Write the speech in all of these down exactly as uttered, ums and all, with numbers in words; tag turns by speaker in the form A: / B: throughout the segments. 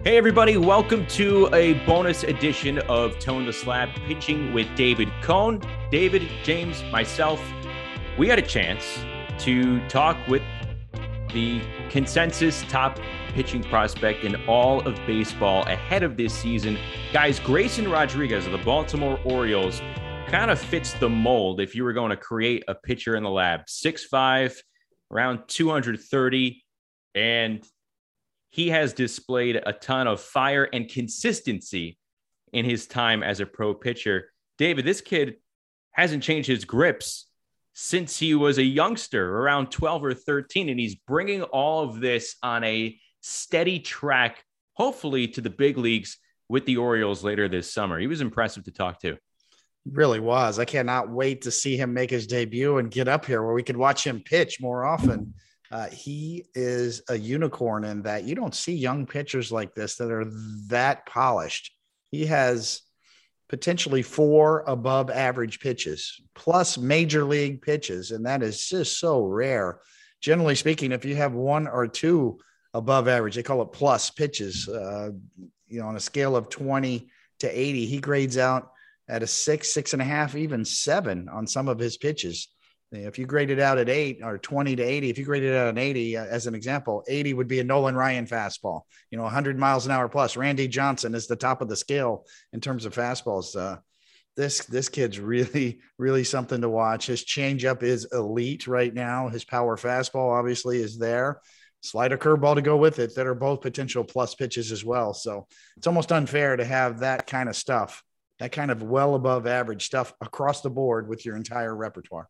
A: Hey, everybody. Welcome to a bonus edition of Tone the Slab, pitching with David Cone. David, James, myself, we had a chance to talk with the consensus top pitching prospect in all of baseball ahead of this season. Guys, Grayson Rodriguez of the Baltimore Orioles kind of fits the mold if you were going to create a pitcher in the lab. six five, around two hundred thirty, and he has displayed a ton of fire and consistency in his time as a pro pitcher. David, this kid hasn't changed his grips since he was a youngster, around twelve or thirteen, and he's bringing all of this on a steady track, hopefully to the big leagues with the Orioles later this summer. He was impressive to talk to.
B: Really was. I cannot wait to see him make his debut and get up here where we could watch him pitch more often. Uh, he is a unicorn in that you don't see young pitchers like this that are that polished. He has potentially four above average pitches plus major league pitches, and that is just so rare. Generally speaking, if you have one or two above average, they call it plus pitches, uh, you know, on a scale of twenty to eighty, he grades out at a six, six and a half, even seven on some of his pitches. If you grade it out at eight or twenty to eighty, if you grade it out at eighty, uh, as an example, eighty would be a Nolan Ryan fastball, you know, one hundred miles an hour plus. Randy Johnson is the top of the scale in terms of fastballs. Uh, this, this kid's really, really something to watch. His changeup is elite right now. His power fastball obviously is there. Slider curveball to go with it that are both potential plus pitches as well. So it's almost unfair to have that kind of stuff, that kind of well above average stuff across the board with your entire repertoire.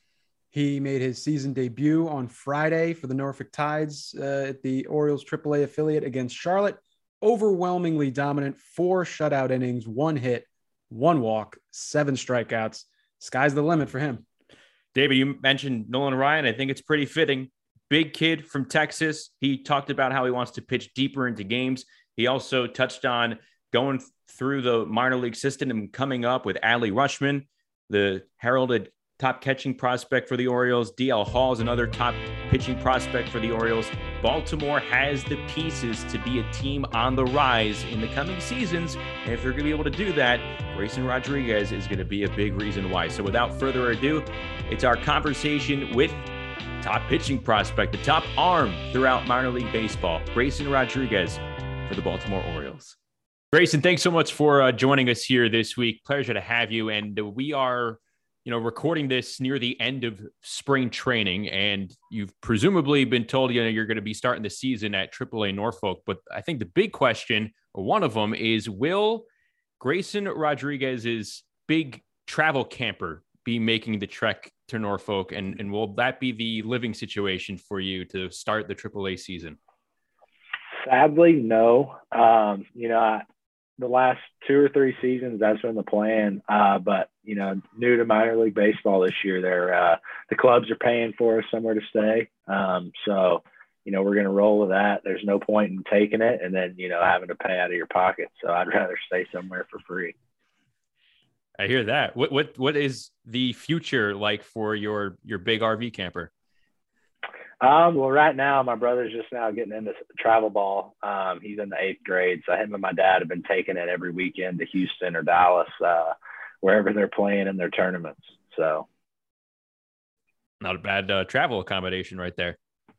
C: He made his season debut on Friday for the Norfolk Tides uh, at the Orioles triple A affiliate against Charlotte. Overwhelmingly dominant, four shutout innings, one hit, one walk, seven strikeouts. Sky's the limit for him.
A: David, you mentioned Nolan Ryan. I think it's pretty fitting. Big kid from Texas. He talked about how he wants to pitch deeper into games. He also touched on going through the minor league system and coming up with Adley Rutschman, the heralded top catching prospect for the Orioles. D L Hall is another top pitching prospect for the Orioles. Baltimore has the pieces to be a team on the rise in the coming seasons. And if they're going to be able to do that, Grayson Rodriguez is going to be a big reason why. So without further ado, it's our conversation with top pitching prospect, the top arm throughout minor league baseball, Grayson Rodriguez for the Baltimore Orioles. Grayson, thanks so much for uh, joining us here this week. Pleasure to have you. And uh, we are you know, recording this near the end of spring training, and you've presumably been told, you know, you're going to be starting the season at triple A Norfolk. But I think the big question, or one of them, is will Grayson Rodriguez's big travel camper be making the trek to Norfolk? And, and will that be the living situation for you to start the triple A season?
D: Sadly, no. Um, you know, I, the last two or three seasons, that's been the plan. Uh, but, you know, new to minor league baseball this year, they're, uh, the clubs are paying for us somewhere to stay. Um, so, you know, we're going to roll with that. There's no point in taking it and then, you know, having to pay out of your pocket. So I'd rather stay somewhere for free.
A: I hear that. What, what, what is the future like for your, your big R V camper?
D: Um, well, right now, my brother's just now getting into travel ball. Um, he's in the eighth grade. So him and my dad have been taking it every weekend to Houston or Dallas, uh, wherever they're playing in their tournaments. So
A: not a bad uh, travel accommodation right there.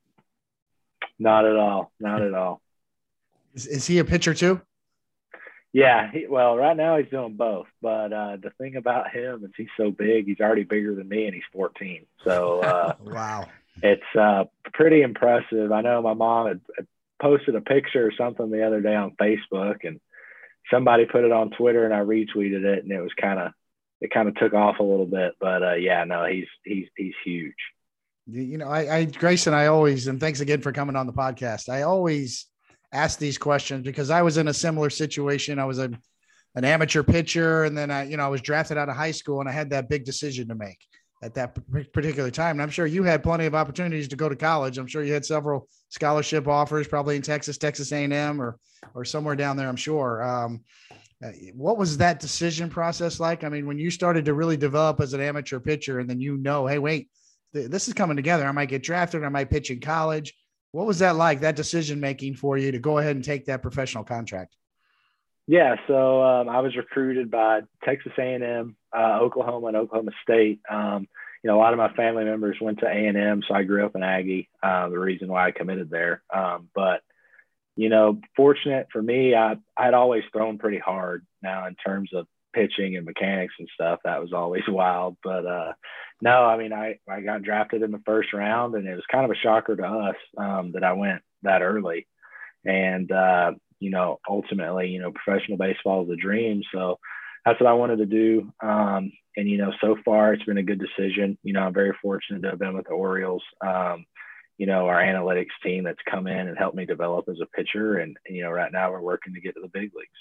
D: Not at all. Not at all.
B: Is, is he a pitcher too?
D: Yeah. He, well, right now he's doing both. But uh, the thing about him is he's so big. He's already bigger than me, and he's fourteen. So uh,
B: wow.
D: It's uh, pretty impressive. I know my mom had posted a picture or something the other day on Facebook, and somebody put it on Twitter, and I retweeted it, and it was kind of it kind of took off a little bit. But uh, yeah, no, he's he's he's huge.
B: You know, I, I Grayson, I always, and thanks again for coming on the podcast. I always ask these questions because I was in a similar situation. I was a, an amateur pitcher, and then I, you know, I was drafted out of high school, and I had that big decision to make at that particular time. And I'm sure you had plenty of opportunities to go to college. I'm sure you had several scholarship offers, probably in Texas, Texas A and M, or, or somewhere down there, I'm sure. Um, what was that decision process like? I mean, when you started to really develop as an amateur pitcher, and then, you know, hey, wait, th- this is coming together. I might get drafted. I might pitch in college. What was that like, that decision making for you to go ahead and take that professional contract?
D: Yeah, so um, I was recruited by Texas A and M, uh, Oklahoma, and Oklahoma State. Um, you know, a lot of my family members went to A and M, so I grew up in Aggie. Uh, the reason why I committed there, um, but you know, fortunate for me, I I'd always thrown pretty hard. Now, in terms of pitching and mechanics and stuff, that was always wild. But uh, no, I mean, I I got drafted in the first round, and it was kind of a shocker to us um, that I went that early. And uh, you know, ultimately, you know, professional baseball is a dream. So that's what I wanted to do. Um, and, you know, so far it's been a good decision. You know, I'm very fortunate to have been with the Orioles. Um, you know, our analytics team that's come in and helped me develop as a pitcher. And, you know, right now we're working to get to the big leagues.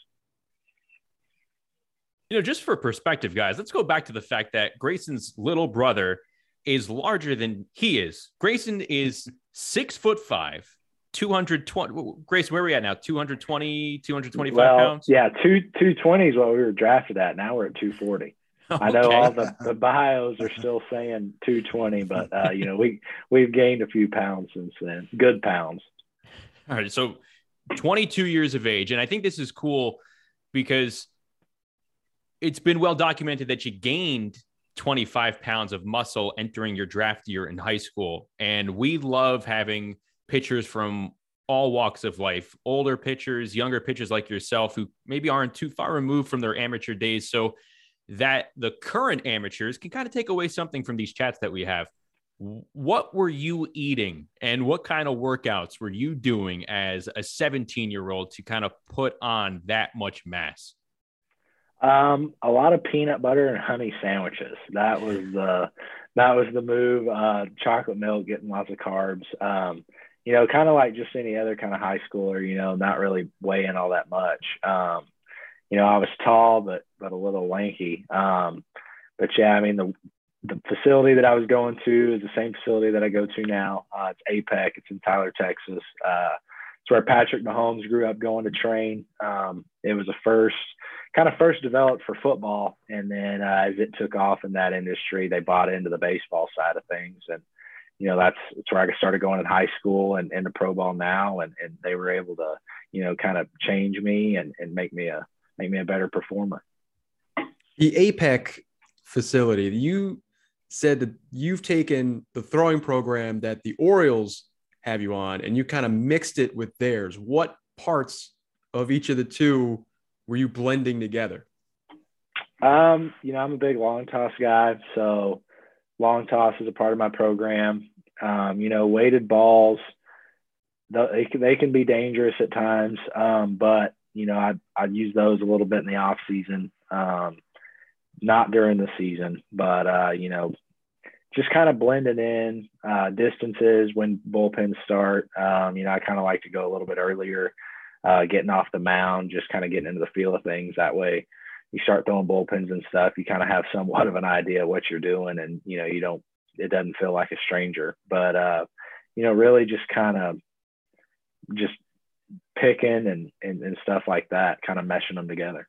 A: You know, just for perspective, guys, let's go back to the fact that Grayson's little brother is larger than he is. Grayson is six foot five. two hundred twenty. Grace, where are we at now? two hundred twenty, two hundred twenty-five
D: well,
A: pounds?
D: Yeah, two, 220 is what we were drafted at. Now we're at two forty. Okay. I know all the, the bios are still saying two twenty, but, uh, you know, we, we've gained a few pounds since then. Good pounds.
A: All right. So twenty-two years of age. And I think this is cool because it's been well documented that you gained twenty-five pounds of muscle entering your draft year in high school. And we love having pitchers from all walks of life, older pitchers, younger pitchers like yourself, who maybe aren't too far removed from their amateur days, so that the current amateurs can kind of take away something from these chats that we have. What were you eating and what kind of workouts were you doing as a seventeen year old to kind of put on that much mass?
D: Um, a lot of peanut butter and honey sandwiches. That was the, that was the move. Uh, chocolate milk, getting lots of carbs. Um, you know, kind of like just any other kind of high schooler, you know, not really weighing all that much. Um, you know, I was tall, but, but a little lanky. Um, but yeah, I mean, the, the facility that I was going to is the same facility that I go to now. Uh, it's A P E C. It's in Tyler, Texas. Uh, it's where Patrick Mahomes grew up going to train. Um, it was a first kind of first developed for football. And then uh, as it took off in that industry, they bought into the baseball side of things. And, you know, that's, that's where I started going in high school and into pro ball now. And, and they were able to, you know, kind of change me and, and make me a, make me a better performer.
C: The A P E C facility, you said that you've taken the throwing program that the Orioles have you on and you kind of mixed it with theirs. What parts of each of the two were you blending together?
D: Um, you know, I'm a big long toss guy. So long toss is a part of my program. Um, you know, weighted balls, they can, they can be dangerous at times. Um, but, you know, I, I'd use those a little bit in the off season, um, not during the season, but, uh, you know, just kind of blending in uh, distances when bullpens start. Um, you know, I kind of like to go a little bit earlier, uh, getting off the mound, just kind of getting into the feel of things. That way you start throwing bullpens and stuff, you kind of have somewhat of an idea what you're doing. And, you know, you don't, it doesn't feel like a stranger, but, uh, you know, really just kind of just picking and, and, and stuff like that, kind of meshing them together.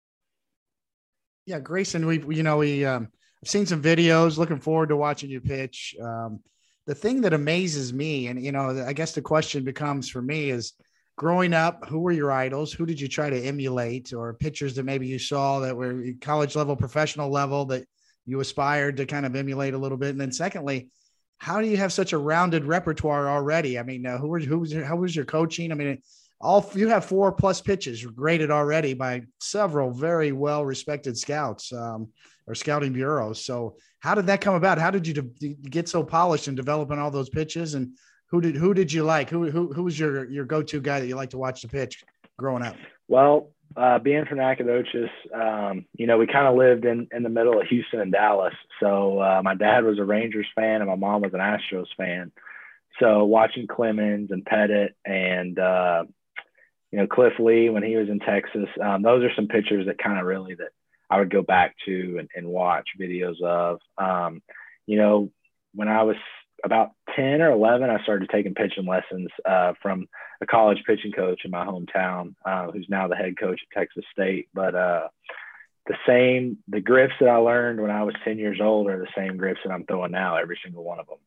B: Yeah. Grayson, we've, you know, we, um, I've seen some videos, looking forward to watching you pitch. Um, the thing that amazes me, and, you know, I guess the question becomes for me is, growing up, who were your idols? Who did you try to emulate, or pitchers that maybe you saw that were college level, professional level that you aspired to kind of emulate a little bit? And then secondly, how do you have such a rounded repertoire already? I mean, uh, who was, who was, how was your coaching? I mean, all you have four plus pitches graded already by several very well-respected scouts um, or scouting bureaus. So how did that come about? How did you de- get so polished in developing all those pitches? And Who did who did you like? Who who who was your your go-to guy that you like to watch the pitch growing up?
D: Well, uh, being from Nacogdoches, um, you know, we kind of lived in, in the middle of Houston and Dallas. So uh, my dad was a Rangers fan and my mom was an Astros fan. So watching Clemens and Pettit and uh, you know, Cliff Lee when he was in Texas, um, those are some pitchers that kind of really that I would go back to and, and watch videos of. Um, you know, when I was about ten or eleven, I started taking pitching lessons uh, from a college pitching coach in my hometown, uh, who's now the head coach at Texas State. But uh, the same, the grips that I learned when I was ten years old are the same grips that I'm throwing now, every single one of them.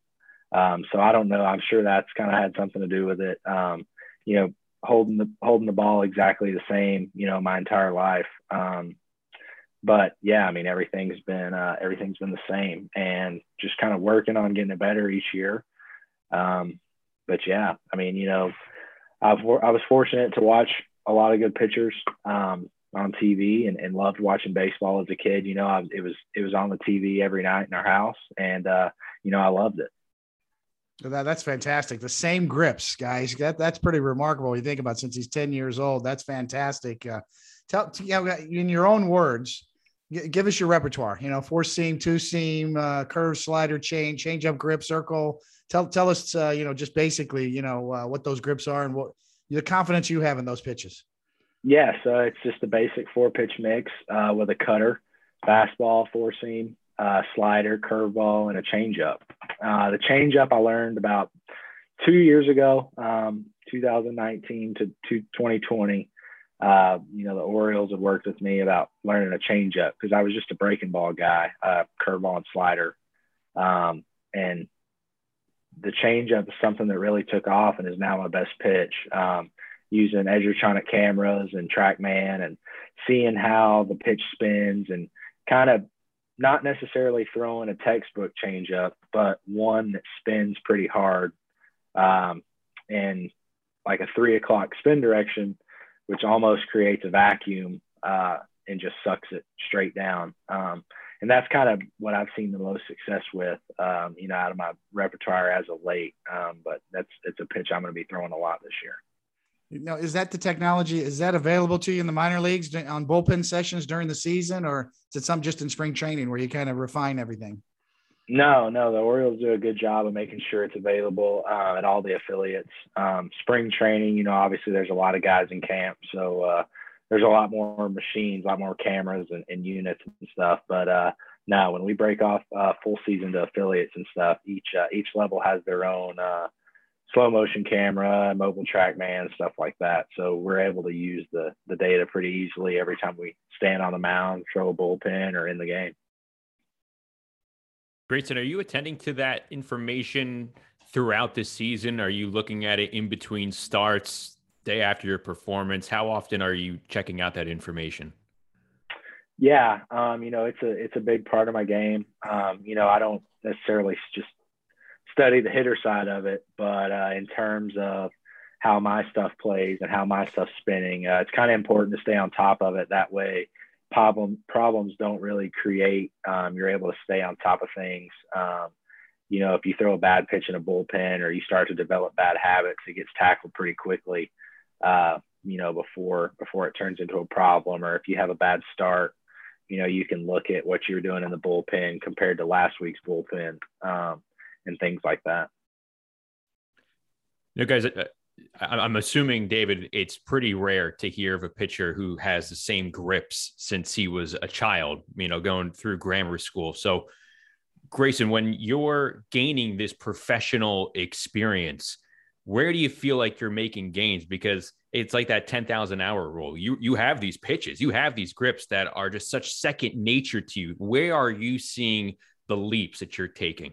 D: Um, so I don't know. I'm sure that's kind of had something to do with it. Um, you know, holding the holding the ball exactly the same, you know, my entire life. Um, but yeah, I mean, everything's been uh, everything's been the same, and just kind of working on getting it better each year. Um, but yeah, I mean, you know, I've I was fortunate to watch a lot of good pitchers um, on T V, and, and loved watching baseball as a kid. You know, I, it was it was on the T V every night in our house, and uh, you know, I loved it.
B: That, that's fantastic. The same grips, guys. That that's pretty remarkable. You think about since he's ten years old. That's fantastic. Uh, tell you know, in your own words, g- give us your repertoire. You know, four seam, two seam, uh, curve, slider, chain, change up, grip, circle. Tell tell us, uh, you know, just basically, you know, uh, what those grips are and what the confidence you have in those pitches.
D: Yeah, so it's just a basic four pitch mix uh, with a cutter, fastball, four seam, uh, slider, curveball, and a changeup. Uh, the changeup I learned about two years ago, um, two thousand nineteen to, to twenty twenty. Uh, you know, the Orioles had worked with me about learning a changeup because I was just a breaking ball guy, uh, curveball and slider. Um, and the changeup is something that really took off and is now my best pitch. Um, using Edgertronic cameras and TrackMan and seeing how the pitch spins and kind of not necessarily throwing a textbook changeup, but one that spins pretty hard um, and like a three o'clock spin direction, which almost creates a vacuum uh, and just sucks it straight down. Um, and that's kind of what I've seen the most success with, um, you know, out of my repertoire as of late. Um, but that's it's a pitch I'm going to be throwing a lot this year.
B: Now, is that the technology? Is that available to you in the minor leagues on bullpen sessions during the season, or is it something just in spring training where you kind of refine everything?
D: No, no, the Orioles do a good job of making sure it's available uh, at all the affiliates. Um, spring training, you know, obviously there's a lot of guys in camp, so uh, there's a lot more machines, a lot more cameras and, and units and stuff. But uh, no, when we break off uh, full season to affiliates and stuff, each uh, each level has their own uh, slow motion camera, mobile TrackMan, stuff like that. So we're able to use the the data pretty easily every time we stand on the mound, throw a bullpen, or in the game.
A: Grayson, are you attending to that information throughout the season? Are you looking at it in between starts, day after your performance? How often are you checking out that information?
D: Yeah, um, you know, it's a it's a big part of my game. Um, you know, I don't necessarily just study the hitter side of it, but uh, in terms of how my stuff plays and how my stuff's spinning, uh, it's kind of important to stay on top of it. That way, problem problems don't really create. Um, you're able to stay on top of things. Um, you know, if you throw a bad pitch in a bullpen or you start to develop bad habits, it gets tackled pretty quickly. Uh, you know, before before it turns into a problem. Or if you have a bad start, you know, you can look at what you're doing in the bullpen compared to last week's bullpen. Um, and things like that.
A: You know, guys, I'm assuming, David, it's pretty rare to hear of a pitcher who has the same grips since he was a child, you know, going through grammar school. So, Grayson, when you're gaining this professional experience, where do you feel like you're making gains? Because it's like that ten thousand hour rule. You, you have these pitches, you have these grips that are just such second nature to you. Where are you seeing the leaps that you're taking?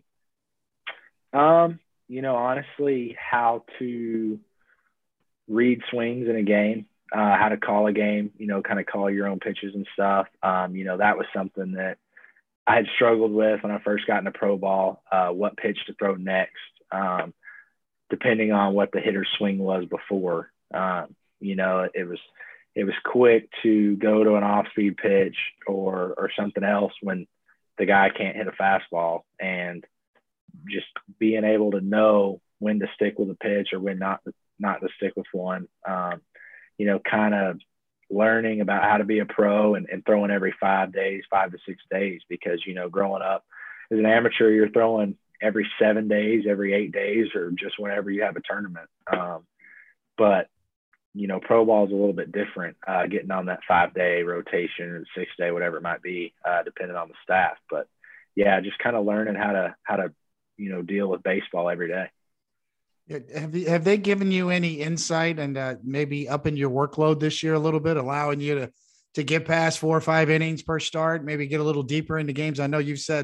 D: Um, you know, honestly, how to read swings in a game, uh, how to call a game, you know, kind of call your own pitches and stuff. Um, you know, that was something that I had struggled with when I first got into pro ball, uh, what pitch to throw next, um, depending on what the hitter's swing was before. Um, you know, it was, it was quick to go to an off-speed pitch or, or something else when the guy can't hit a fastball, and just being able to know when to stick with a pitch or when not, not to stick with one, um, you know, kind of learning about how to be a pro and, and throwing every five days, five to six days, because, you know, growing up as an amateur, you're throwing every seven days, every eight days, or just whenever you have a tournament. Um, but, you know, pro ball is a little bit different, uh, getting on that five day rotation or six day, whatever it might be, uh, depending on the staff. But yeah, just kind of learning how to, how to, you know, deal with baseball every day.
B: Yeah, have you, have they given you any insight and uh, maybe upping your workload this year a little bit, allowing you to to get past four or five innings per start, maybe get a little deeper into games? I know you've said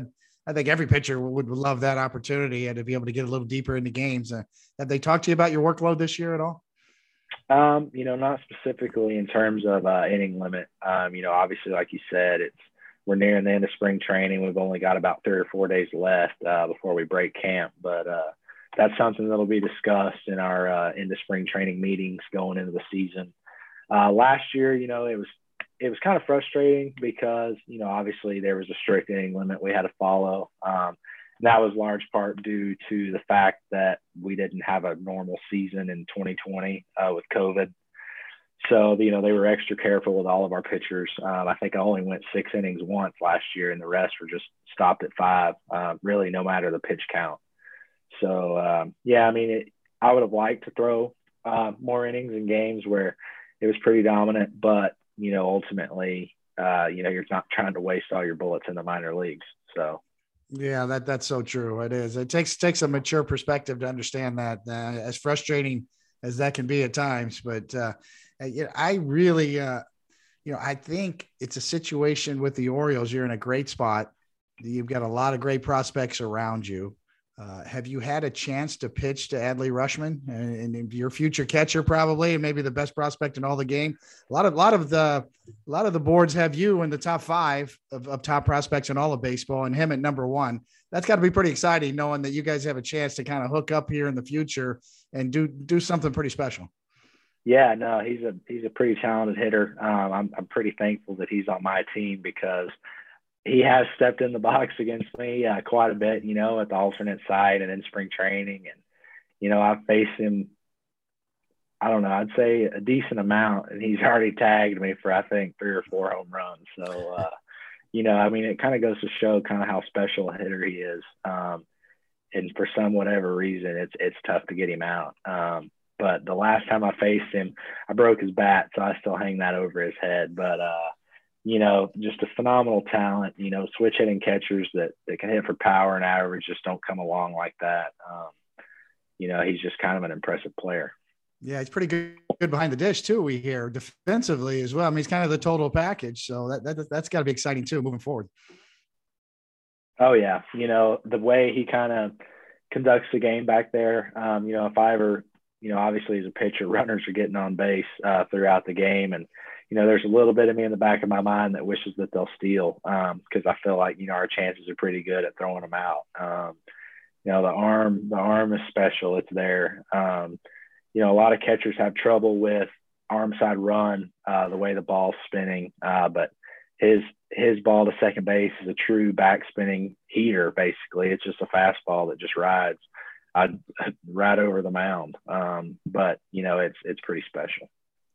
B: I think every pitcher would, would love that opportunity and to be able to get a little deeper into games. Uh, have they talked to you about your workload this year at all?
D: Um, you know, not specifically in terms of uh, inning limit. Um, you know, obviously, like you said, it's we're nearing the end of spring training. We've only got about three or four days left uh, before we break camp, but uh, that's something that'll be discussed in our uh, into spring training meetings going into the season. Uh, last year, you know, it was it was kind of frustrating because, you know, obviously there was a strict inning limit we had to follow. Um, that was large part due to the fact that we didn't have a normal season in twenty twenty uh, with COVID. So, you know, they were extra careful with all of our pitchers. Um, I think I only went six innings once last year, and the rest were just stopped at five, uh, really no matter the pitch count. So, um, yeah, I mean, it, I would have liked to throw uh, more innings in games where it was pretty dominant, but, you know, ultimately, uh, you know, you're not trying to waste all your bullets in the minor leagues. So,
B: yeah, that that's so true. It is. It takes takes a mature perspective to understand that, uh, as frustrating as that can be at times. But uh, you know, I really, uh, you know, I think it's a situation with the Orioles. You're in a great spot. You've got a lot of great prospects around you. Uh, have you had a chance to pitch to Adley Rutschman, and, and your future catcher probably, and maybe the best prospect in all the game? A lot of, lot of the, a lot of the boards have you in the top five of, of top prospects in all of baseball, and him at number one. That's got to be pretty exciting, knowing that you guys have a chance to kind of hook up here in the future and do do something pretty special.
D: Yeah, no, he's a he's a pretty talented hitter. Um, I'm I'm pretty thankful that he's on my team because he has stepped in the box against me uh, quite a bit, you know, at the alternate side and in spring training. And, you know, I've faced him, I don't know, I'd say a decent amount. And he's already tagged me for, I think, three or four home runs. So, uh, you know, I mean, it kind of goes to show kind of how special a hitter he is. Um, and for some whatever reason, it's it's tough to get him out. Um, but the last time I faced him, I broke his bat, so I still hang that over his head. But, uh, you know, just a phenomenal talent, you know, switch hitting catchers that, that can hit for power and average just don't come along like that. Um, you know, he's just kind of an impressive player.
B: Yeah, he's pretty good, good behind the dish too, we hear, defensively as well. I mean, he's kind of the total package. So that, that, that's got to be exciting too, moving forward.
D: Oh, yeah. You know, the way he kind of conducts the game back there, um, you know, if I ever, you know, obviously as a pitcher, runners are getting on base uh, throughout the game. And, you know, there's a little bit of me in the back of my mind that wishes that they'll steal because um, I feel like, you know, our chances are pretty good at throwing them out. Um, you know, the arm, the arm is special. It's there. Um, you know, a lot of catchers have trouble with arm side run, uh, the way the ball's spinning. Uh, but his, his ball to second base is a true back spinning heater. Basically, it's just a fastball that just rides, uh, right over the mound. Um, but, you know, it's, it's pretty special.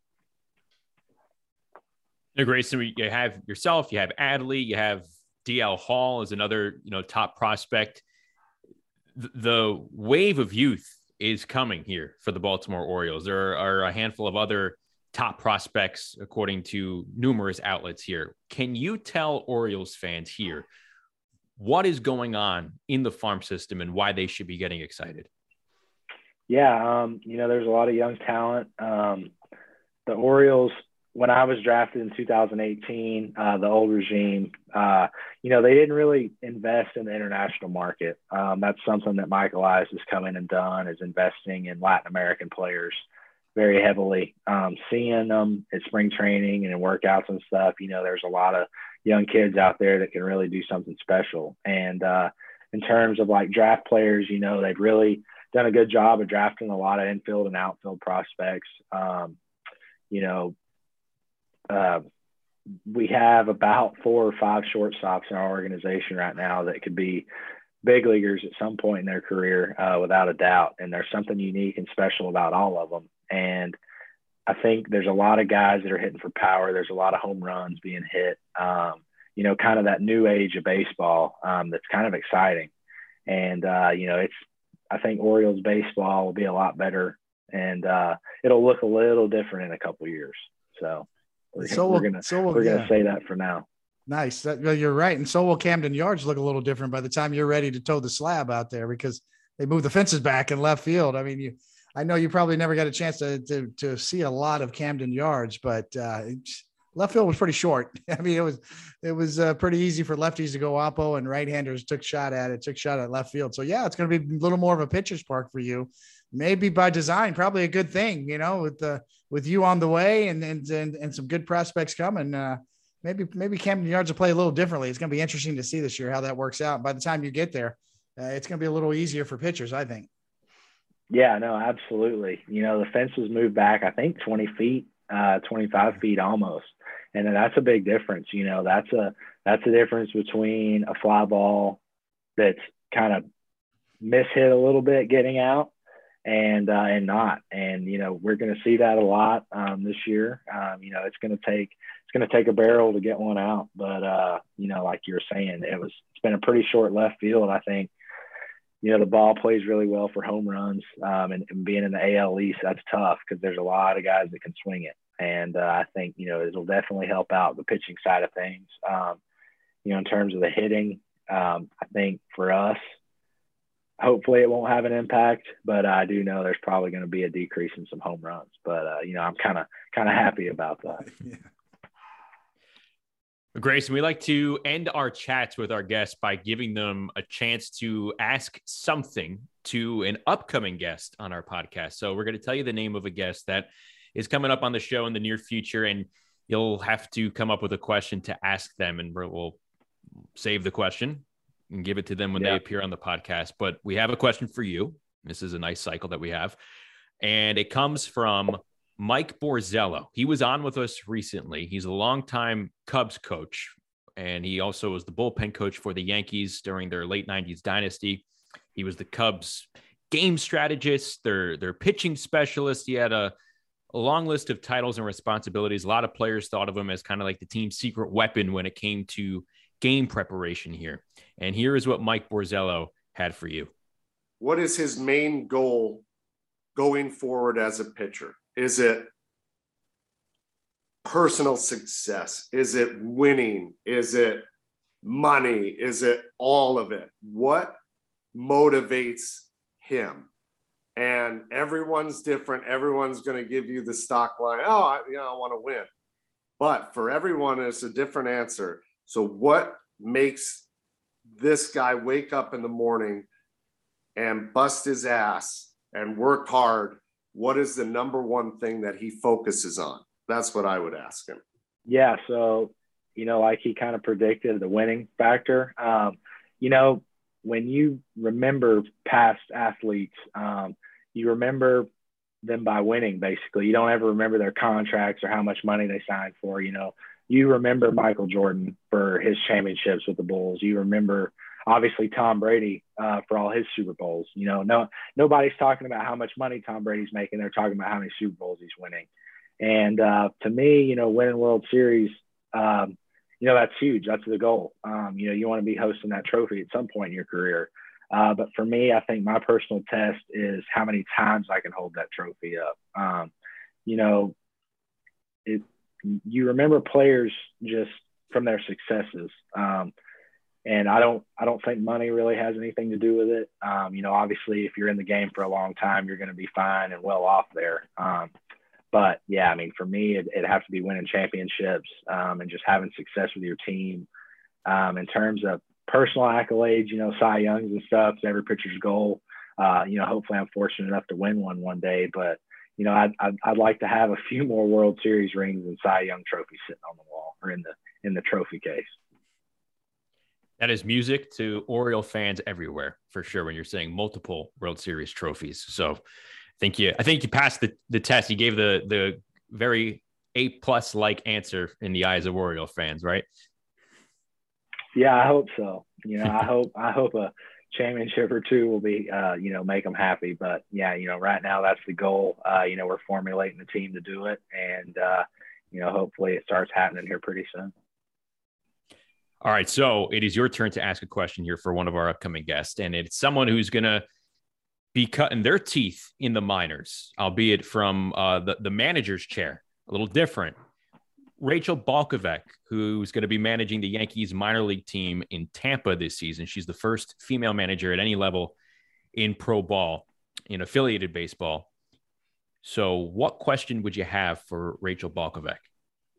A: No, Grayson, you have yourself, you have Adley, you have D L Hall as another, you know, top prospect. The wave of youth is coming here for the Baltimore Orioles. There are a handful of other top prospects, according to numerous outlets here. Can you tell Orioles fans here what is going on in the farm system and why they should be getting excited?
D: Yeah, um, you know, there's a lot of young talent. Um, the Orioles, when I was drafted in two thousand eighteen, uh, the old regime, uh, you know, they didn't really invest in the international market. Um, that's something that Mike Elias has come in and done, is investing in Latin American players very heavily. Um, seeing them at spring training and in workouts and stuff, you know, there's a lot of young kids out there that can really do something special. And uh, in terms of like draft players, you know, they've really done a good job of drafting a lot of infield and outfield prospects. Um, you know, Uh, we have about four or five shortstops in our organization right now that could be big leaguers at some point in their career, uh, without a doubt. And there's something unique and special about all of them. And I think there's a lot of guys that are hitting for power. There's a lot of home runs being hit, um, you know, kind of that new age of baseball um, that's kind of exciting. And, uh, you know, it's, I think Orioles baseball will be a lot better, and uh, it'll look a little different in a couple of years. So, We're,
B: so
D: we're gonna
B: so
D: we're
B: yeah.
D: gonna say that for now.
B: Nice. That, well, you're right, and so will Camden Yards look a little different by the time you're ready to toe the slab out there, because they moved the fences back in left field. I mean, you, I know you probably never got a chance to to, to see a lot of Camden Yards, but uh, left field was pretty short. I mean, it was it was uh, pretty easy for lefties to go oppo, and right-handers took shot at it, took shot at left field. So yeah, it's going to be a little more of a pitcher's park for you, maybe by design, probably a good thing, you know, with the with you on the way and and and, and some good prospects coming. Uh, maybe maybe Camden Yards will play a little differently. It's going to be interesting to see this year how that works out. By the time you get there, uh, it's going to be a little easier for pitchers, I think.
D: Yeah, no, absolutely. You know, the fence was moved back, I think twenty feet, uh, twenty-five feet almost. And that's a big difference. You know, that's a, that's a difference between a fly ball that's kind of mishit a little bit getting out and, uh, and not. And, you know, we're going to see that a lot um, this year. Um, you know, it's going to take, it's going to take a barrel to get one out. But, uh, you know, like you were saying, it was, it's been a pretty short left field. I think, you know, the ball plays really well for home runs, um, and, and being in the A L East, that's tough because there's a lot of guys that can swing it. And uh, I think, you know, it'll definitely help out the pitching side of things. Um, you know, in terms of the hitting, um, I think for us, hopefully it won't have an impact, but I do know there's probably going to be a decrease in some home runs. But, uh, you know, I'm kind of kind of happy about that.
B: Yeah.
A: Grayson, we like to end our chats with our guests by giving them a chance to ask something to an upcoming guest on our podcast. So we're going to tell you the name of a guest that is coming up on the show in the near future, and you'll have to come up with a question to ask them, and we'll save the question and give it to them when yeah. they appear on the podcast. But we have a question for you. This is a nice cycle that we have, and it comes from Mike Borzello. He was on with us recently. He's a longtime Cubs coach, and he also was the bullpen coach for the Yankees during their late nineties dynasty. He was the Cubs game strategist, their, their pitching specialist. He had a A long list of titles and responsibilities. A lot of players thought of him as kind of like the team's secret weapon when it came to game preparation here. And here is what Mike Borzello had for you.
E: What is his main goal going forward as a pitcher? Is it personal success? Is it winning? Is it money? Is it all of it? What motivates him? And everyone's different. Everyone's going to give you the stock line. Oh, I, you know, I want to win. But for everyone, it's a different answer. So what makes this guy wake up in the morning and bust his ass and work hard? What is the number one thing that he focuses on? That's what I would ask him.
D: Yeah. So, you know, like he kind of predicted, the winning factor. Um, you know, when you remember past athletes, um, you remember them by winning, basically. You don't ever remember their contracts or how much money they signed for. You know, you remember Michael Jordan for his championships with the Bulls. You remember, obviously, Tom Brady uh, for all his Super Bowls. You know, no, nobody's talking about how much money Tom Brady's making. They're talking about how many Super Bowls he's winning. And uh, to me, you know, winning World Series, um, you know, that's huge. That's the goal. Um, you know, you want to be hosting that trophy at some point in your career. Uh, but for me, I think my personal test is how many times I can hold that trophy up. Um, you know, it, you remember players just from their successes. Um, and I don't, I don't think money really has anything to do with it. Um, you know, obviously if you're in the game for a long time, you're going to be fine and well off there. Um, but yeah, I mean, for me, it, it'd have to be winning championships um, and just having success with your team. Um, in terms of personal accolades, you know, Cy Youngs and stuff, it's every pitcher's goal. Uh, you know, hopefully I'm fortunate enough to win one one day, but, you know, I'd, I'd, I'd like to have a few more World Series rings and Cy Young trophies sitting on the wall or in the, in the trophy case.
A: That is music to Oriole fans everywhere, for sure, when you're saying multiple World Series trophies. So I think you, I think you passed the, the test. You gave the, the very A plus like answer in the eyes of Oriole fans, right?
D: Yeah, I hope so. You know, I hope I hope a championship or two will be, uh, you know, make them happy. But yeah, you know, right now that's the goal. Uh, you know, we're formulating the team to do it, and uh, you know, hopefully it starts happening here pretty soon.
A: All right, so it is your turn to ask a question here for one of our upcoming guests, and it's someone who's going to be cutting their teeth in the minors, albeit from uh, the the manager's chair, a little different. Rachel Balkovec, who's going to be managing the Yankees minor league team in Tampa this season. She's the first female manager at any level in pro ball, in affiliated baseball. So what question would you have for Rachel Balkovec?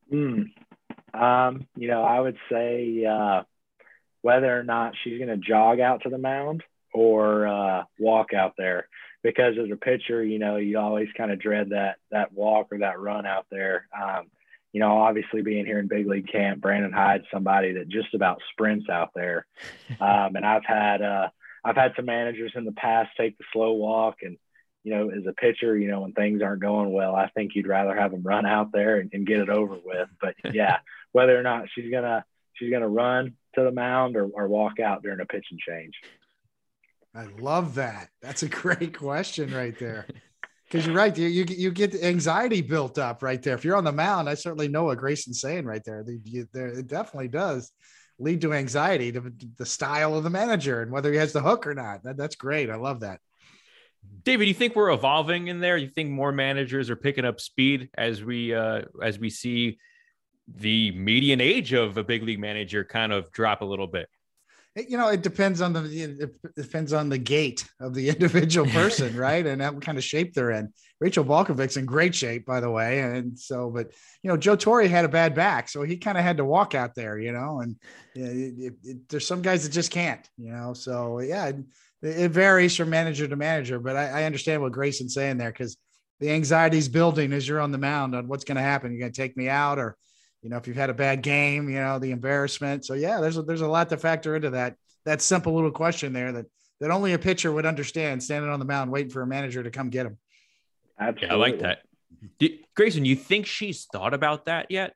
D: Mm. Um, you know, I would say uh, whether or not she's going to jog out to the mound or uh, walk out there. Because as a pitcher, you know, you always kind of dread that that walk or that run out there. Um, you know, obviously being here in big league camp, Brandon Hyde's somebody that just about sprints out there. Um, and I've had uh, I've had some managers in the past take the slow walk, and you know, as a pitcher, you know, when things aren't going well, I think you'd rather have them run out there and, and get it over with. But yeah, whether or not she's gonna she's gonna run to the mound or, or walk out during a pitching change.
B: I love that. That's a great question right there. Because you're right. You, you, you get the anxiety built up right there. If you're on the mound, I certainly know what Grayson's saying right there. The, you, there it definitely does lead to anxiety, to the style of the manager and whether he has the hook or not. That, that's great. I love that.
A: David, you think we're evolving in there? You think more managers are picking up speed as we uh, as we see the median age of a big league manager kind of drop a little bit?
B: You know, it depends on the it depends on the gait of the individual person, right? And what kind of shape they're in. Rachel Balkovic's in great shape, by the way, and so, but you know, Joe Torre had a bad back, so he kind of had to walk out there, you know. And you know, it, it, it, there's some guys that just can't, you know. So yeah, it, it varies from manager to manager, but I, I understand what Grayson's saying there, because the anxiety's building as you're on the mound on what's going to happen. You're going to take me out, or you know, if you've had a bad game, you know, the embarrassment. So yeah, there's a, there's a lot to factor into that. That simple little question there that, that only a pitcher would understand, standing on the mound, waiting for a manager to come get him.
D: Absolutely.
A: Yeah, I like that. Do, Grayson, you think she's thought about that yet?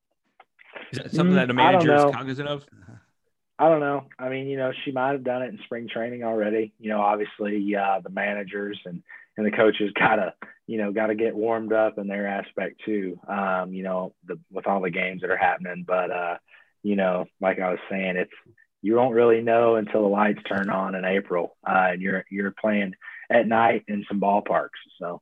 A: Is that something that a manager is cognizant of?
D: I don't know. I mean, you know, she might have done it in spring training already. You know, obviously uh, the managers and, and the coaches gotta, you know, gotta get warmed up in their aspect too. Um, you know, the, with all the games that are happening. But uh, you know, like I was saying, it's you don't really know until the lights turn on in April, uh, and you're you're playing at night in some ballparks. So.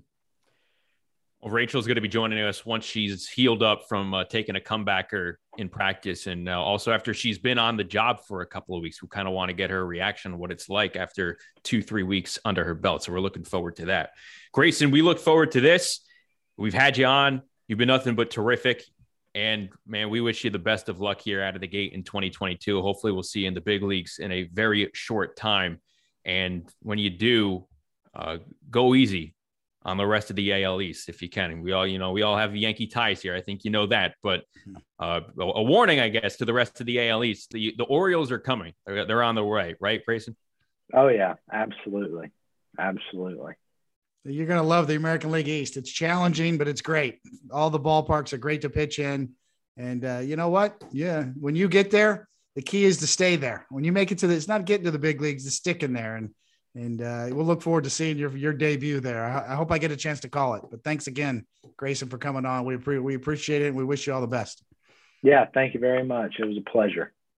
A: Well, Rachel's going to be joining us once she's healed up from uh, taking a comebacker in practice. And uh, also after she's been on the job for a couple of weeks, we kind of want to get her reaction, what it's like after two, three weeks under her belt. So we're looking forward to that. Grayson, we look forward to this. We've had you on. You've been nothing but terrific. And man, we wish you the best of luck here out of the gate in twenty twenty-two. Hopefully we'll see you in the big leagues in a very short time. And when you do, uh, go easy on the rest of the A L East, if you can. We all, you know, we all have Yankee ties here. I think you know that, but uh, a warning, I guess, to the rest of the A L East. The, the Orioles are coming. They're, they're on the way, right, Grayson?
D: Oh, yeah, absolutely. Absolutely.
B: You're going to love the American League East. It's challenging, but it's great. All the ballparks are great to pitch in. And uh, you know what? Yeah, when you get there, the key is to stay there. When you make it to the, it's not getting to the big leagues, it's sticking there. And And uh, we'll look forward to seeing your your debut there. I, I hope I get a chance to call it. But thanks again, Grayson, for coming on. We, pre- we appreciate it, and we wish you all the best.
D: Yeah, thank you very much. It was a pleasure.